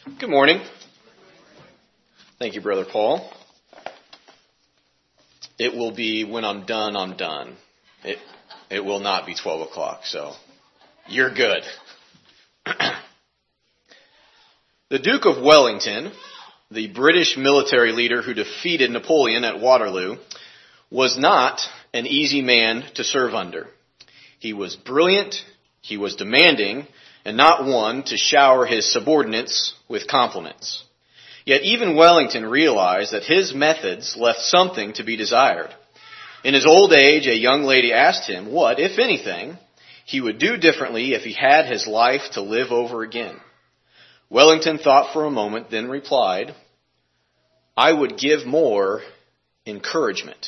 Good morning. Thank you, Brother Paul. It will be when I'm done, I'm done. It will not be 12 o'clock, so you're good. The Duke of Wellington, the British military leader who defeated Napoleon at Waterloo, was not an easy man to serve under. He was brilliant, he was demanding, and not one to shower his subordinates with compliments. Yet even Wellington realized that his methods left something to be desired. In his old age, a young lady asked him what, if anything, he would do differently if he had his life to live over again. Wellington thought for a moment, then replied, "I would give more encouragement."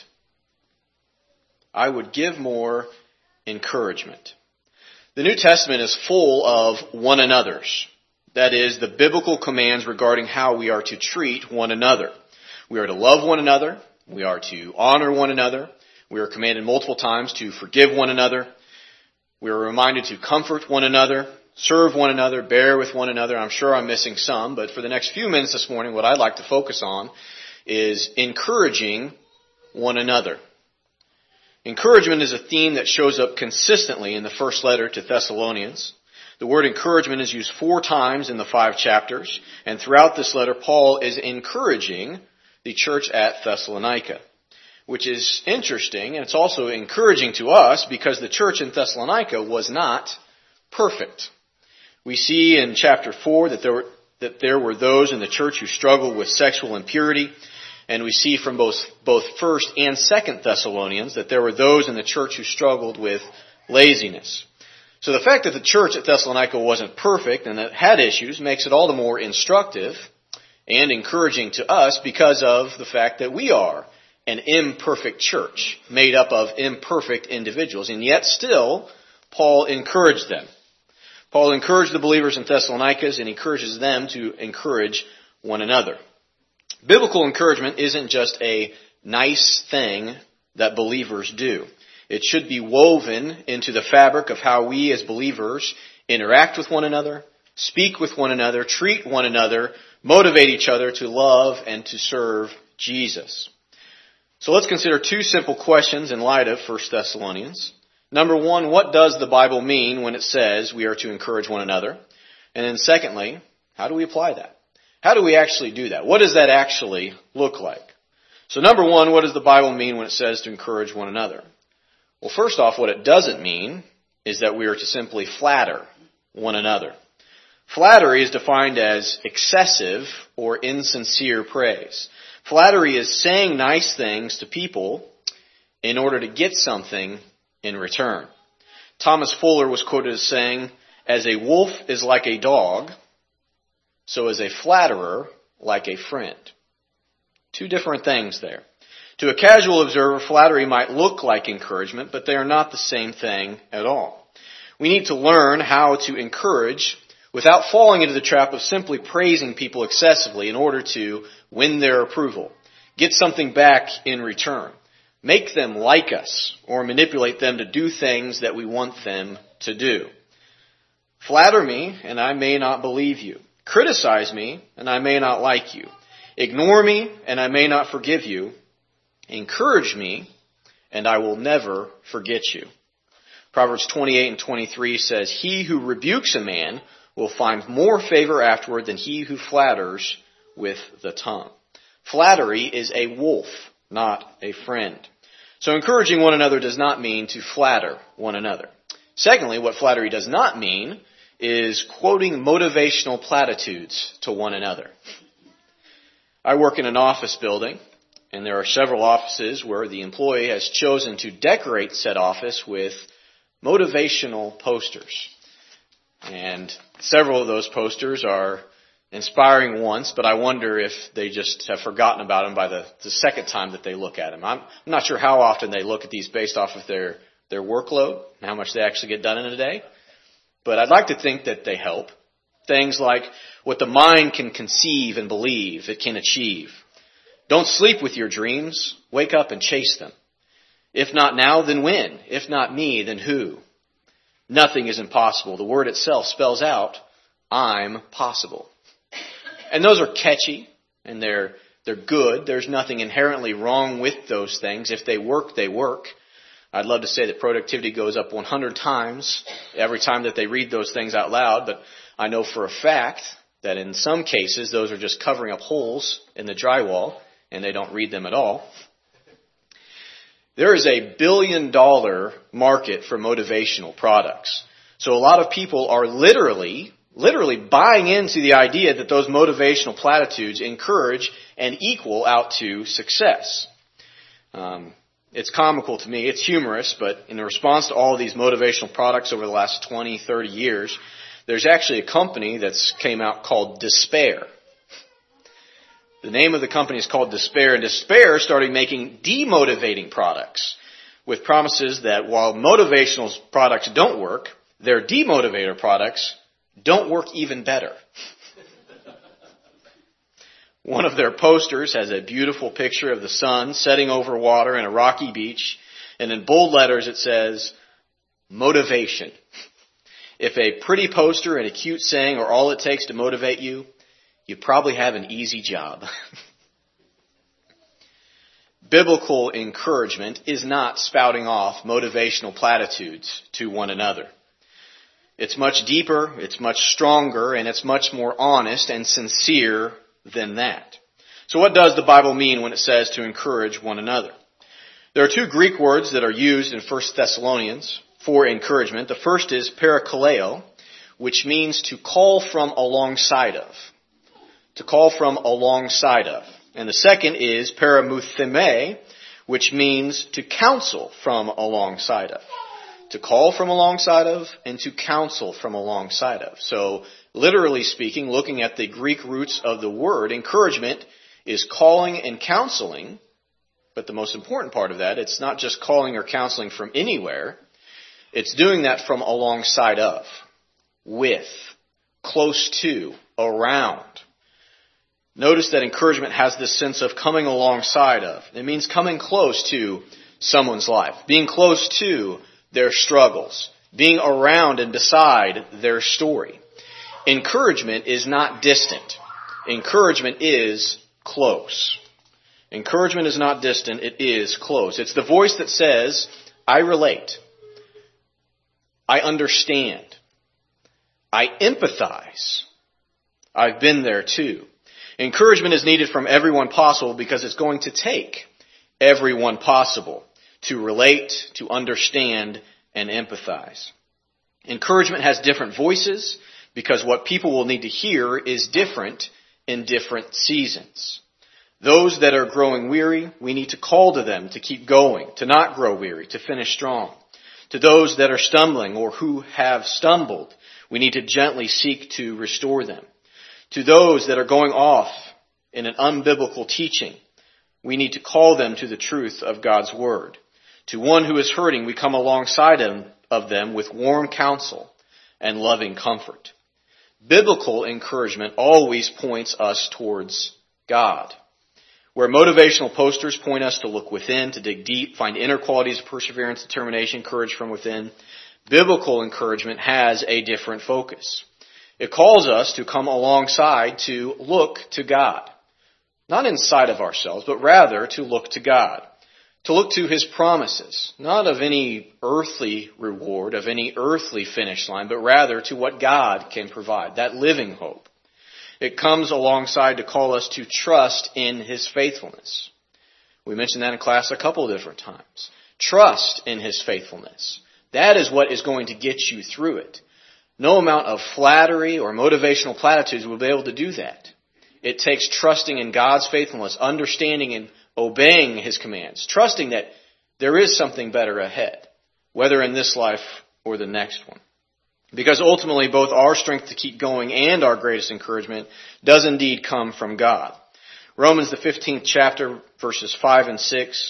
I would give more encouragement. The New Testament is full of one another's. That is, the biblical commands regarding how we are to treat one another. We are to love one another. We are to honor one another. We are commanded multiple times to forgive one another. We are reminded to comfort one another, serve one another, bear with one another. I'm sure I'm missing some, but for the next few minutes this morning, what I'd like to focus on is encouraging one another. Encouragement is a theme that shows up consistently in the first letter to Thessalonians. The word encouragement is used 4 times in the 5 chapters, and throughout this letter, Paul is encouraging the church at Thessalonica, which is interesting, and it's also encouraging to us because the church in Thessalonica was not perfect. We see in chapter 4 that there were those in the church who struggled with sexual impurity. And we see from both 1st and 2nd Thessalonians that there were those in the church who struggled with laziness. So the fact that the church at Thessalonica wasn't perfect and that it had issues makes it all the more instructive and encouraging to us because of the fact that we are an imperfect church made up of imperfect individuals. And yet still, Paul encouraged them. Paul encouraged the believers in Thessalonica and encourages them to encourage one another. Biblical encouragement isn't just a nice thing that believers do. It should be woven into the fabric of how we as believers interact with one another, speak with one another, treat one another, motivate each other to love and to serve Jesus. So let's consider 2 simple questions in light of 1 Thessalonians. Number 1, what does the Bible mean when it says we are to encourage one another? And then secondly, how do we apply that? How do we actually do that? What does that actually look like? So number 1, what does the Bible mean when it says to encourage one another? Well, first off, what it doesn't mean is that we are to simply flatter one another. Flattery is defined as excessive or insincere praise. Flattery is saying nice things to people in order to get something in return. Thomas Fuller was quoted as saying, "As a wolf is like a dog, so is a flatterer like a friend." 2 different things there. To a casual observer, flattery might look like encouragement, but they are not the same thing at all. We need to learn how to encourage without falling into the trap of simply praising people excessively in order to win their approval, get something back in return, make them like us, or manipulate them to do things that we want them to do. Flatter me, and I may not believe you. Criticize me, and I may not like you. Ignore me, and I may not forgive you. Encourage me, and I will never forget you. Proverbs 28 and 23 says, "He who rebukes a man will find more favor afterward than he who flatters with the tongue." Flattery is a wolf, not a friend. So encouraging one another does not mean to flatter one another. Secondly, what flattery does not mean is quoting motivational platitudes to one another. I work in an office building, and there are several offices where the employee has chosen to decorate said office with motivational posters. And several of those posters are inspiring once, but I wonder if they just have forgotten about them by the second time that they look at them. I'm not sure how often they look at these based off of their workload and how much they actually get done in a day. But I'd like to think that they help. Things like what the mind can conceive and believe it can achieve. Don't sleep with your dreams. Wake up and chase them. If not now, then when? If not me, then who? Nothing is impossible. The word itself spells out, I'm possible. And those are catchy, and they're good. There's nothing inherently wrong with those things. If they work, they work. I'd love to say that productivity goes up 100 times every time that they read those things out loud, but I know for a fact that in some cases those are just covering up holes in the drywall, and they don't read them at all. There is a $1 billion market for motivational products. So a lot of people are literally buying into the idea that those motivational platitudes encourage and equal out to success. It's comical to me. It's humorous, but in response to all of these motivational products over the last 20, 30 years, there's actually a company that's came out called Despair. The name of the company is called Despair, and Despair started making demotivating products with promises that while motivational products don't work, their demotivator products don't work even better. One of their posters has a beautiful picture of the sun setting over water in a rocky beach, and in bold letters it says, motivation. If a pretty poster and a cute saying are all it takes to motivate you, you probably have an easy job. Biblical encouragement is not spouting off motivational platitudes to one another. It's much deeper, it's much stronger, and it's much more honest and sincere than that. So what does the Bible mean when it says to encourage one another? There are two Greek words that are used in 1 Thessalonians for encouragement. The first is parakaleo, which means to call from alongside of. To call from alongside of. And the second is paramutheme, which means to counsel from alongside of. To call from alongside of and to counsel from alongside of. So, literally speaking, looking at the Greek roots of the word, encouragement is calling and counseling. But the most important part of that, it's not just calling or counseling from anywhere. It's doing that from alongside of, with, close to, around. Notice that encouragement has this sense of coming alongside of. It means coming close to someone's life, being close to their struggles, being around and beside their story. Encouragement is not distant. Encouragement is close. Encouragement is not distant, it is close. It's the voice that says, I relate. I understand. I empathize. I've been there too. Encouragement is needed from everyone possible because it's going to take everyone possible to relate, to understand, and empathize. Encouragement has different voices because what people will need to hear is different in different seasons. Those that are growing weary, we need to call to them to keep going, to not grow weary, to finish strong. To those that are stumbling or who have stumbled, we need to gently seek to restore them. To those that are going off in an unbiblical teaching, we need to call them to the truth of God's Word. To one who is hurting, we come alongside of them with warm counsel and loving comfort. Biblical encouragement always points us towards God. Where motivational posters point us to look within, to dig deep, find inner qualities of perseverance, determination, courage from within, biblical encouragement has a different focus. It calls us to come alongside to look to God. Not inside of ourselves, but rather to look to God. To look to His promises, not of any earthly reward, of any earthly finish line, but rather to what God can provide, that living hope. It comes alongside to call us to trust in His faithfulness. We mentioned that in class a couple of different times. Trust in His faithfulness. That is what is going to get you through it. No amount of flattery or motivational platitudes will be able to do that. It takes trusting in God's faithfulness, understanding and obeying His commands, trusting that there is something better ahead, whether in this life or the next one. Because ultimately, both our strength to keep going and our greatest encouragement does indeed come from God. Romans, the 15th chapter, verses 5 and 6.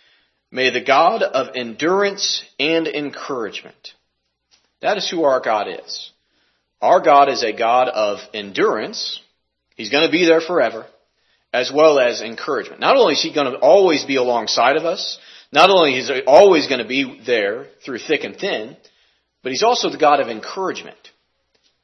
May the God of endurance and encouragement. That is who our God is. Our God is a God of endurance. He's going to be there forever, as well as encouragement. Not only is He going to always be alongside of us, not only is He always going to be there through thick and thin, but He's also the God of encouragement.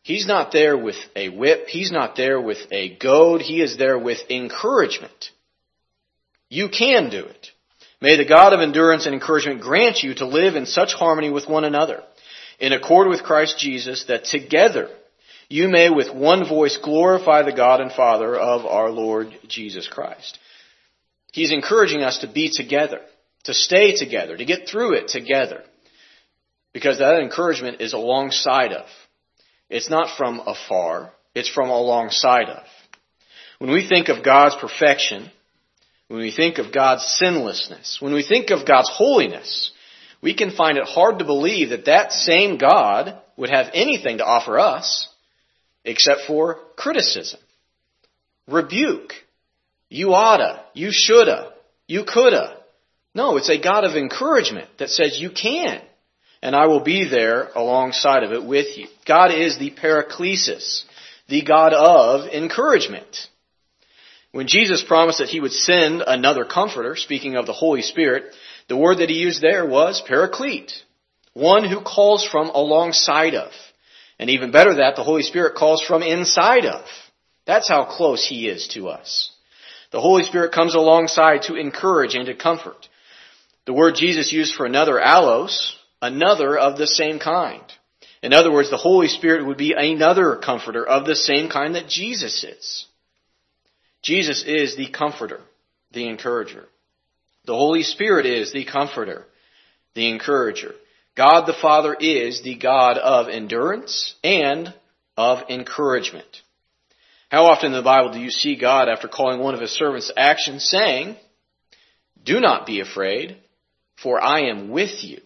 He's not there with a whip. He's not there with a goad. He is there with encouragement. You can do it. May the God of endurance and encouragement grant you to live in such harmony with one another, in accord with Christ Jesus, that together you may with one voice glorify the God and Father of our Lord Jesus Christ. He's encouraging us to be together, to stay together, to get through it together. Because that encouragement is alongside of. It's not from afar. It's from alongside of. When we think of God's perfection, when we think of God's sinlessness, when we think of God's holiness, we can find it hard to believe that that same God would have anything to offer us except for criticism, rebuke. You oughta, you shoulda, you coulda. No, it's a God of encouragement that says you can. And I will be there alongside of it with you. God is the Paraklesis, the God of encouragement. When Jesus promised that He would send another Comforter, speaking of the Holy Spirit, the word that He used there was Paraclete, one who calls from alongside of. And even better that, the Holy Spirit calls from inside of. That's how close He is to us. The Holy Spirit comes alongside to encourage and to comfort. The word Jesus used for another, allos, another of the same kind. In other words, the Holy Spirit would be another comforter of the same kind that Jesus is. Jesus is the comforter, the encourager. The Holy Spirit is the comforter, the encourager. God the Father is the God of endurance and of encouragement. How often in the Bible do you see God, after calling one of His servants to action, saying, "Do not be afraid, for I am with you.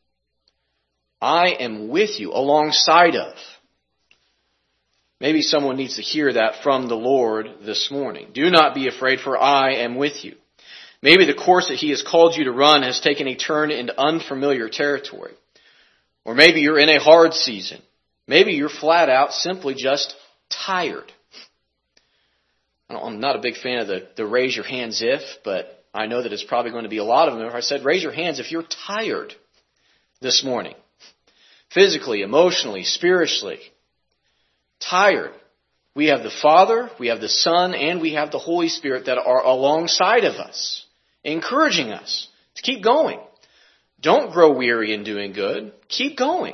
I am with you," alongside of. Maybe someone needs to hear that from the Lord this morning. Do not be afraid, for I am with you. Maybe the course that He has called you to run has taken a turn into unfamiliar territory. Or maybe you're in a hard season. Maybe you're flat out simply just tired. I'm not a big fan of the raise your hands if, but I know that it's probably going to be a lot of them. If I said raise your hands if you're tired this morning. Physically, emotionally, spiritually. Tired. We have the Father, we have the Son, and we have the Holy Spirit that are alongside of us, encouraging us to keep going. Don't grow weary in doing good. Keep going.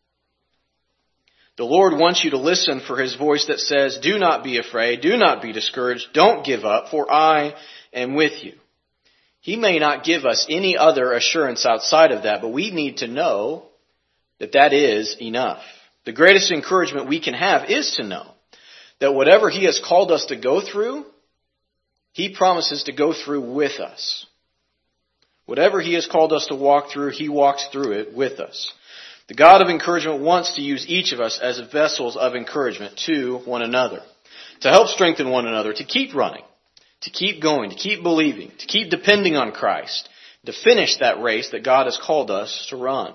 The Lord wants you to listen for His voice that says, "Do not be afraid, do not be discouraged, don't give up, for I am with you." He may not give us any other assurance outside of that, but we need to know that that is enough. The greatest encouragement we can have is to know that whatever He has called us to go through, He promises to go through with us. Whatever He has called us to walk through, He walks through it with us. The God of encouragement wants to use each of us as vessels of encouragement to one another, to help strengthen one another, to keep running, to keep going, to keep believing, to keep depending on Christ, to finish that race that God has called us to run.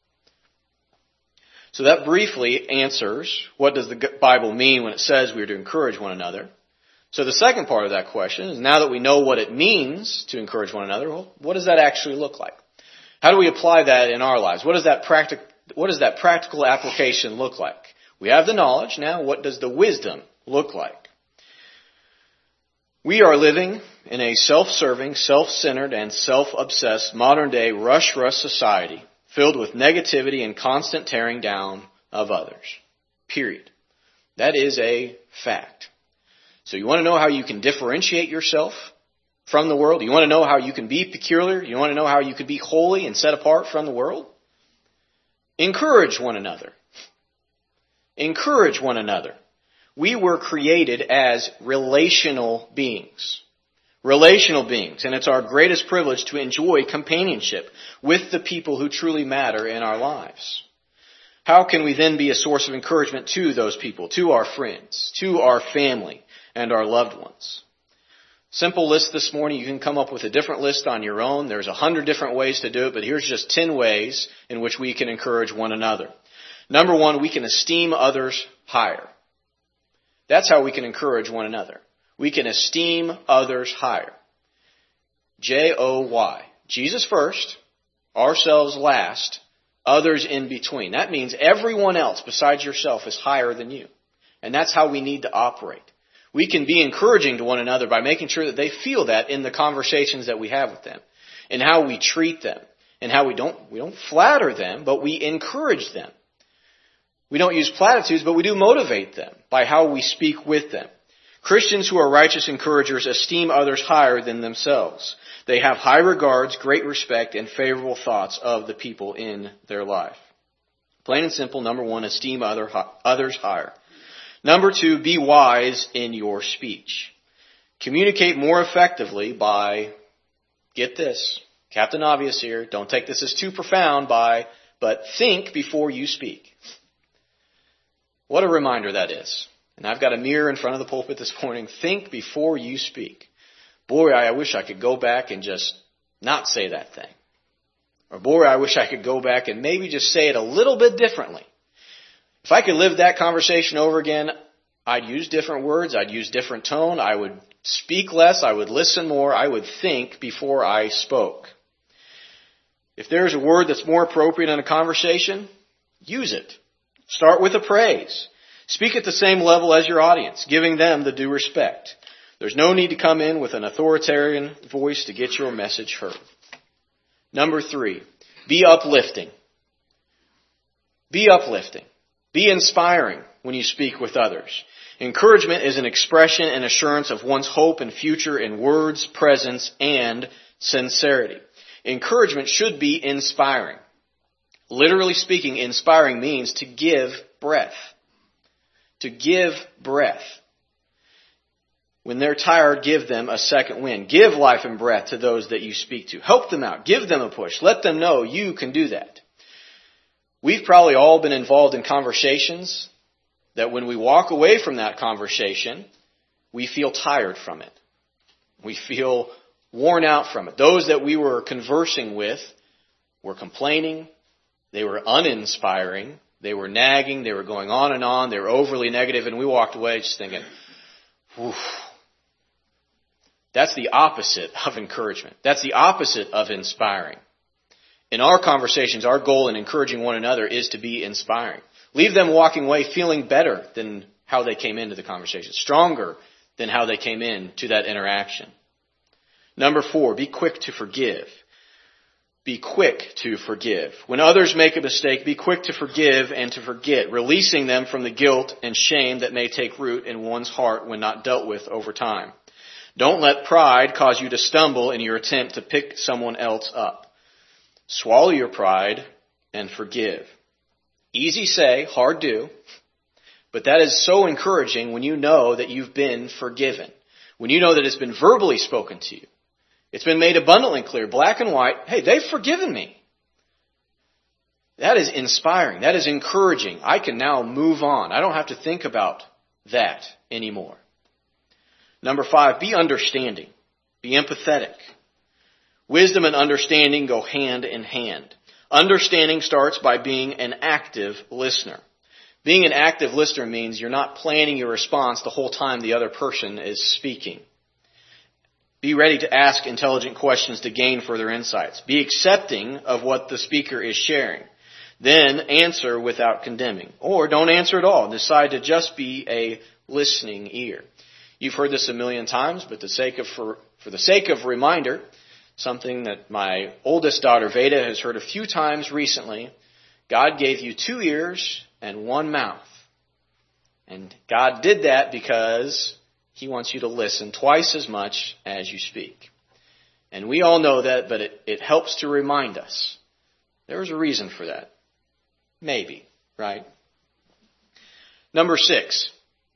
So that briefly answers what does the Bible mean when it says we are to encourage one another. So the second part of that question is, now that we know what it means to encourage one another, well, what does that actually look like? How do we apply that in our lives? What does that practical application look like? We have the knowledge. Now, what does the wisdom look like? We are living in a self-serving, self-centered, and self-obsessed modern-day rush-rush society filled with negativity and constant tearing down of others. Period. That is a fact. So you want to know how you can differentiate yourself from the world? You want to know how you can be peculiar? You want to know how you can be holy and set apart from the world? Encourage one another. Encourage one another. We were created as relational beings. Relational beings. And it's our greatest privilege to enjoy companionship with the people who truly matter in our lives. How can we then be a source of encouragement to those people, to our friends, to our family, and our loved ones? Simple list this morning. You can come up with a different list on your own. There's 100 different ways to do it, but here's just 10 ways in which we can encourage one another. Number one, we can esteem others higher. That's how we can encourage one another. We can esteem others higher. Joy. Jesus first, ourselves last, others in between. That means everyone else besides yourself is higher than you. And that's how we need to operate. We can be encouraging to one another by making sure that they feel that in the conversations that we have with them, and how we treat them, and how we don't flatter them, but we encourage them. We don't use platitudes, but we do motivate them by how we speak with them. Christians who are righteous encouragers esteem others higher than themselves. They have high regards, great respect, and favorable thoughts of the people in their life. Plain and simple, number one, esteem others higher. Number two, be wise in your speech. Communicate more effectively by, get this, Captain Obvious here, don't take this as too profound but think before you speak. What a reminder that is. And I've got a mirror in front of the pulpit this morning. Think before you speak. Boy, I wish I could go back and just not say that thing. Or boy, I wish I could go back and maybe just say it a little bit differently. If I could live that conversation over again, I'd use different words, I'd use different tone, I would speak less, I would listen more, I would think before I spoke. If there's a word that's more appropriate in a conversation, use it. Start with a praise. Speak at the same level as your audience, giving them the due respect. There's no need to come in with an authoritarian voice to get your message heard. Number three, be uplifting. Be uplifting. Be inspiring when you speak with others. Encouragement is an expression and assurance of one's hope and future in words, presence, and sincerity. Encouragement should be inspiring. Literally speaking, inspiring means to give breath. To give breath. When they're tired, give them a second wind. Give life and breath to those that you speak to. Help them out. Give them a push. Let them know you can do that. We've probably all been involved in conversations that when we walk away from that conversation, we feel tired from it. We feel worn out from it. Those that we were conversing with were complaining. They were uninspiring. They were nagging. They were going on and on. They were overly negative, and we walked away just thinking, "Oof." That's the opposite of encouragement. That's the opposite of inspiring. In our conversations, our goal in encouraging one another is to be inspiring. Leave them walking away feeling better than how they came into the conversation, stronger than how they came into that interaction. Number four, be quick to forgive. Be quick to forgive. When others make a mistake, be quick to forgive and to forget, releasing them from the guilt and shame that may take root in one's heart when not dealt with over time. Don't let pride cause you to stumble in your attempt to pick someone else up. Swallow your pride and forgive. Easy say, hard do. But that is so encouraging when you know that you've been forgiven. When you know that it's been verbally spoken to you. It's been made abundantly clear, black and white, hey, they've forgiven me. That is inspiring. That is encouraging. I can now move on. I don't have to think about that anymore. Number five, be understanding. Be empathetic. Wisdom and understanding go hand in hand. Understanding starts by being an active listener. Being an active listener means you're not planning your response the whole time the other person is speaking. Be ready to ask intelligent questions to gain further insights. Be accepting of what the speaker is sharing. Then answer without condemning. Or don't answer at all. Decide to just be a listening ear. You've heard this a million times, but for the sake of reminder, something that my oldest daughter Veda has heard a few times recently, God gave you 2 ears and 1 mouth. And God did that because He wants you to listen twice as much as you speak. And we all know that, but it helps to remind us. There's a reason for that. Maybe, right? Number 6,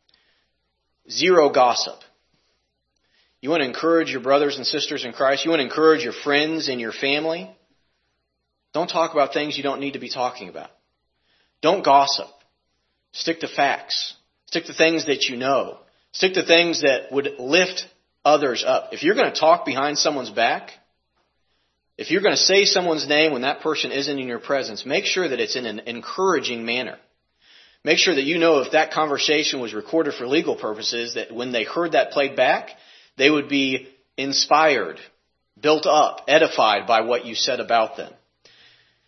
0 gossip. You want to encourage your brothers and sisters in Christ? You want to encourage your friends and your family? Don't talk about things you don't need to be talking about. Don't gossip. Stick to facts. Stick to things that you know. Stick to things that would lift others up. If you're going to talk behind someone's back, if you're going to say someone's name when that person isn't in your presence, make sure that it's in an encouraging manner. Make sure that you know if that conversation was recorded for legal purposes, that when they heard that played back, they would be inspired, built up, edified by what you said about them.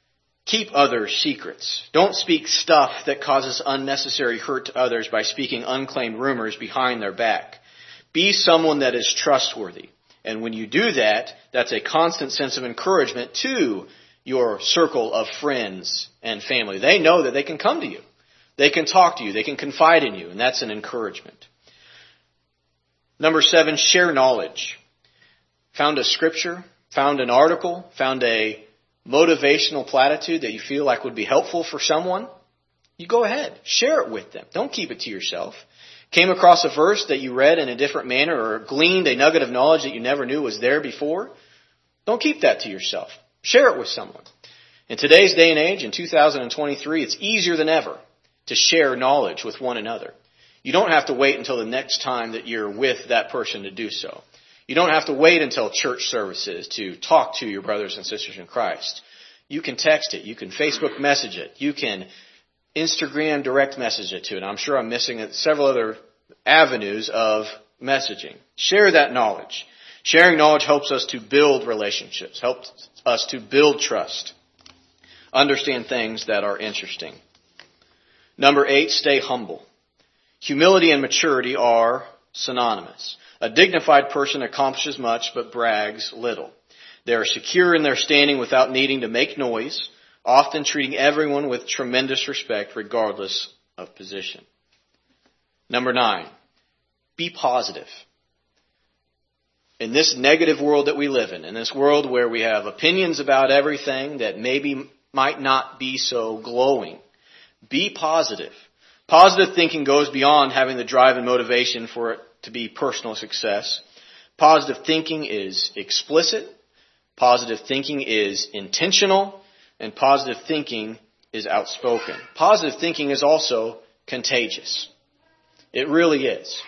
Keep others' secrets. Don't speak stuff that causes unnecessary hurt to others by speaking unclaimed rumors behind their back. Be someone that is trustworthy. And when you do that, that's a constant sense of encouragement to your circle of friends and family. They know that they can come to you. They can talk to you. They can confide in you. And that's an encouragement. Number 7, share knowledge. Found a scripture, found an article, found a motivational platitude that you feel like would be helpful for someone, you go ahead. Share it with them. Don't keep it to yourself. Came across a verse that you read in a different manner or gleaned a nugget of knowledge that you never knew was there before, don't keep that to yourself. Share it with someone. In today's day and age, in 2023, it's easier than ever to share knowledge with one another. You don't have to wait until the next time that you're with that person to do so. You don't have to wait until church services to talk to your brothers and sisters in Christ. You can text it. You can Facebook message it. You can Instagram direct message it to it. I'm sure I'm missing several other avenues of messaging. Share that knowledge. Sharing knowledge helps us to build relationships, helps us to build trust, understand things that are interesting. Number 8, stay humble. Humility and maturity are synonymous. A dignified person accomplishes much but brags little. They are secure in their standing without needing to make noise, often treating everyone with tremendous respect regardless of position. Number 9, be positive. In this negative world that we live in this world where we have opinions about everything that maybe might not be so glowing, be positive. Positive thinking goes beyond having the drive and motivation for it to be personal success. Positive thinking is explicit. Positive thinking is intentional. And positive thinking is outspoken. Positive thinking is also contagious. It really is.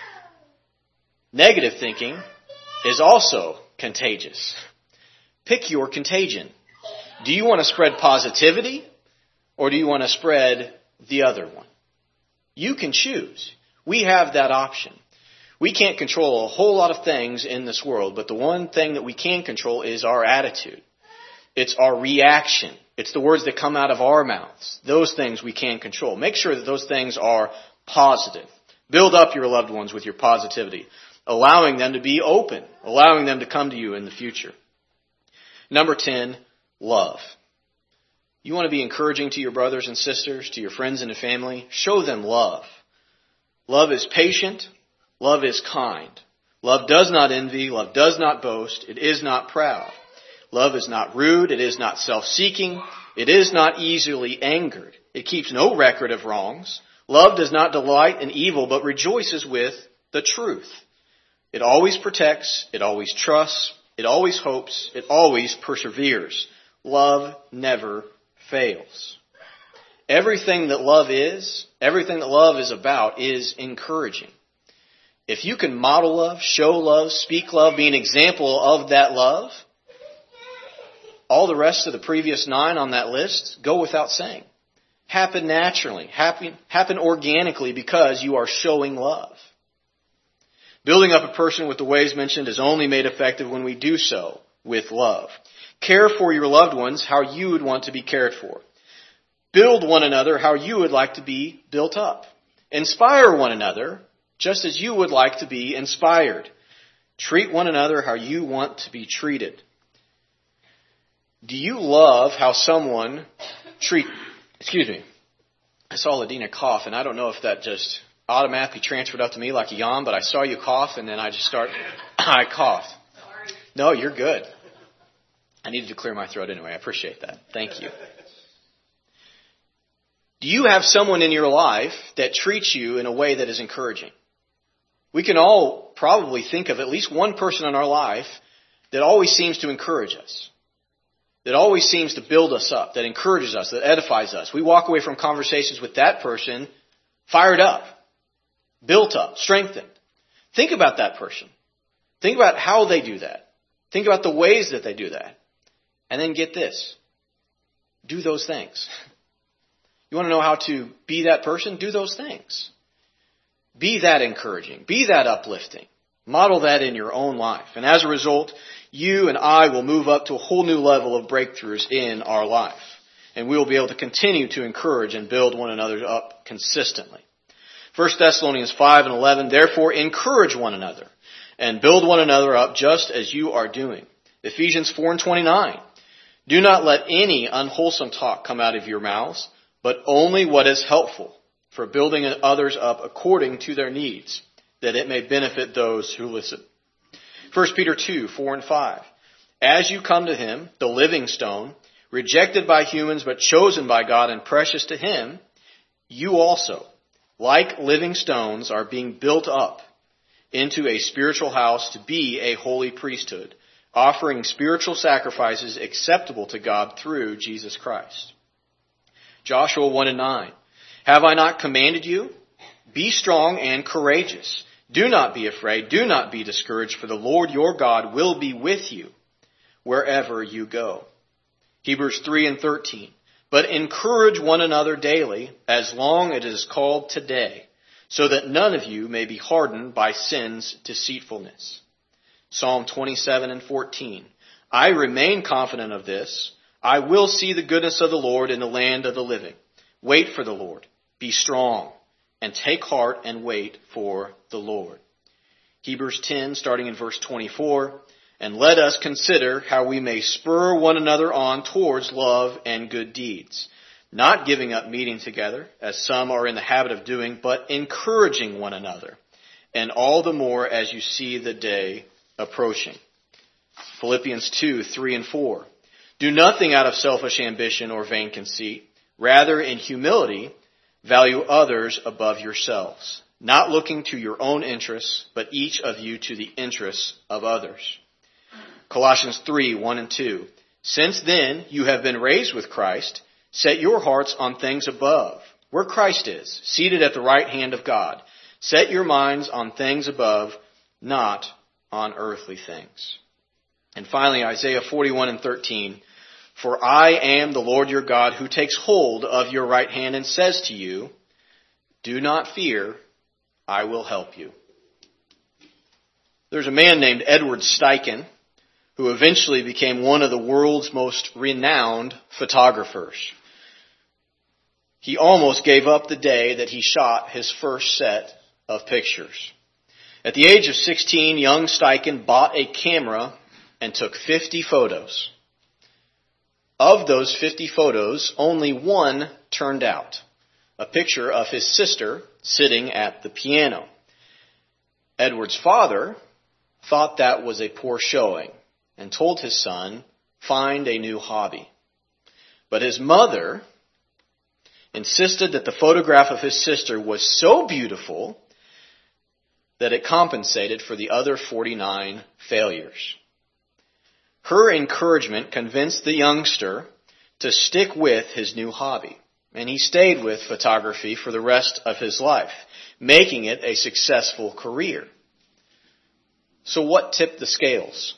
Negative thinking is also contagious. Pick your contagion. Do you want to spread positivity or do you want to spread the other one? You can choose. We have that option. We can't control a whole lot of things in this world, but the one thing that we can control is our attitude. It's our reaction. It's the words that come out of our mouths. Those things we can control. Make sure that those things are positive. Build up your loved ones with your positivity, allowing them to be open, allowing them to come to you in the future. Number 10, love. You want to be encouraging to your brothers and sisters, to your friends and family? Show them love. Love is patient. Love is kind. Love does not envy. Love does not boast. It is not proud. Love is not rude. It is not self-seeking. It is not easily angered. It keeps no record of wrongs. Love does not delight in evil, but rejoices with the truth. It always protects. It always trusts. It always hopes. It always perseveres. Love never fails. Everything that love is about is encouraging. If you can model love, show love, speak love, be an example of that love, all the rest of the previous 9 on that list go without saying. Happen naturally, happen organically because you are showing love. Building up a person with the ways mentioned is only made effective when we do so with love. Care for your loved ones how you would want to be cared for. Build one another how you would like to be built up. Inspire one another just as you would like to be inspired. Treat one another how you want to be treated. Do you love how someone I saw Ladina cough, and I don't know if that just automatically transferred up to me like a yawn, but I saw you cough, and then I coughed. Sorry. No, you're good. I needed to clear my throat anyway. I appreciate that. Thank you. Do you have someone in your life that treats you in a way that is encouraging? We can all probably think of at least one person in our life that always seems to encourage us, that always seems to build us up, that encourages us, that edifies us. We walk away from conversations with that person fired up, built up, strengthened. Think about that person. Think about how they do that. Think about the ways that they do that. And then get this. Do those things. You want to know how to be that person? Do those things. Be that encouraging. Be that uplifting. Model that in your own life. And as a result, you and I will move up to a whole new level of breakthroughs in our life. and we will be able to continue to encourage and build one another up consistently. 1 Thessalonians 5:11, therefore encourage one another and build one another up just as you are doing. Ephesians 4:29, do not let any unwholesome talk come out of your mouths, but only what is helpful for building others up according to their needs, that it may benefit those who listen. 1 Peter 2:4-5, as you come to him, the living stone, rejected by humans but chosen by God and precious to him, you also, like living stones, are being built up into a spiritual house to be a holy priesthood, offering spiritual sacrifices acceptable to God through Jesus Christ. Joshua 1:9, have I not commanded you? Be strong and courageous. Do not be afraid. Do not be discouraged, for the Lord your God will be with you wherever you go. Hebrews 3:13, but encourage one another daily, as long as it is called today, so that none of you may be hardened by sin's deceitfulness. Psalm 27:14, I remain confident of this. I will see the goodness of the Lord in the land of the living. Wait for the Lord. Be strong and take heart and wait for the Lord. Hebrews 10, starting in verse 24, and let us consider how we may spur one another on towards love and good deeds, not giving up meeting together, as some are in the habit of doing, but encouraging one another, and all the more as you see the day approaching. Philippians 2:3-4, do nothing out of selfish ambition or vain conceit. Rather, in humility, value others above yourselves, not looking to your own interests, but each of you to the interests of others. Colossians 3:1-2, since then you have been raised with Christ, set your hearts on things above, where Christ is, seated at the right hand of God. Set your minds on things above, not on earthly things. And finally, Isaiah 41:13, for I am the Lord your God who takes hold of your right hand and says to you, do not fear, I will help you. There's a man named Edward Steichen who eventually became one of the world's most renowned photographers. He almost gave up the day that he shot his first set of pictures. At the age of 16, young Steichen bought a camera and took 50 photos. Of those 50 photos, only one turned out, a picture of his sister sitting at the piano. Edward's father thought that was a poor showing and told his son, find a new hobby. But his mother insisted that the photograph of his sister was so beautiful that it compensated for the other 49 failures. Her encouragement convinced the youngster to stick with his new hobby, and he stayed with photography for the rest of his life, making it a successful career. So what tipped the scales?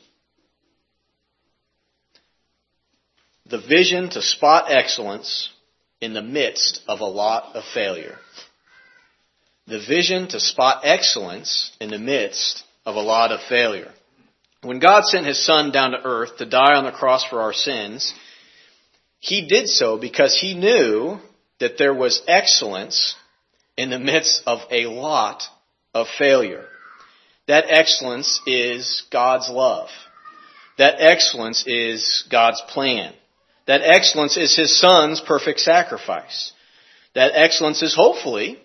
The vision to spot excellence in the midst of a lot of failure. The vision to spot excellence in the midst of a lot of failure. When God sent his Son down to earth to die on the cross for our sins, he did so because he knew that there was excellence in the midst of a lot of failure. That excellence is God's love. That excellence is God's plan. That excellence is his Son's perfect sacrifice. That excellence is hopefully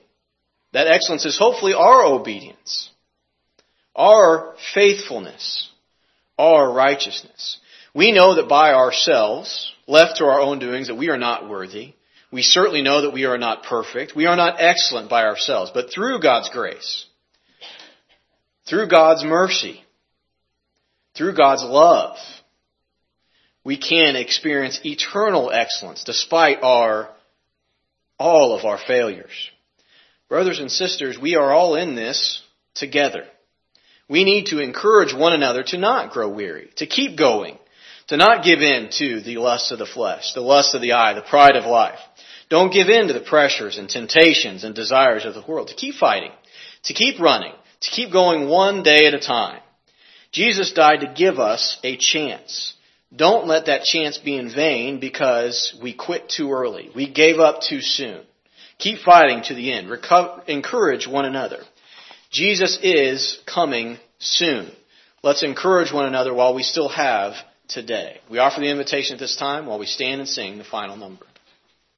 our obedience, our faithfulness, our righteousness. We know that by ourselves, left to our own doings, that we are not worthy. We certainly know that we are not perfect. We are not excellent by ourselves. But through God's grace, through God's mercy, through God's love, we can experience eternal excellence despite all of our failures. Brothers and sisters, we are all in this together. We need to encourage one another to not grow weary, to keep going, to not give in to the lust of the flesh, the lust of the eye, the pride of life. Don't give in to the pressures and temptations and desires of the world. To keep fighting, to keep running, to keep going one day at a time. Jesus died to give us a chance. Don't let that chance be in vain because we quit too early. We gave up too soon. Keep fighting to the end. Encourage one another. Jesus is coming soon. Let's encourage one another while we still have today. We offer the invitation at this time while we stand and sing the final number.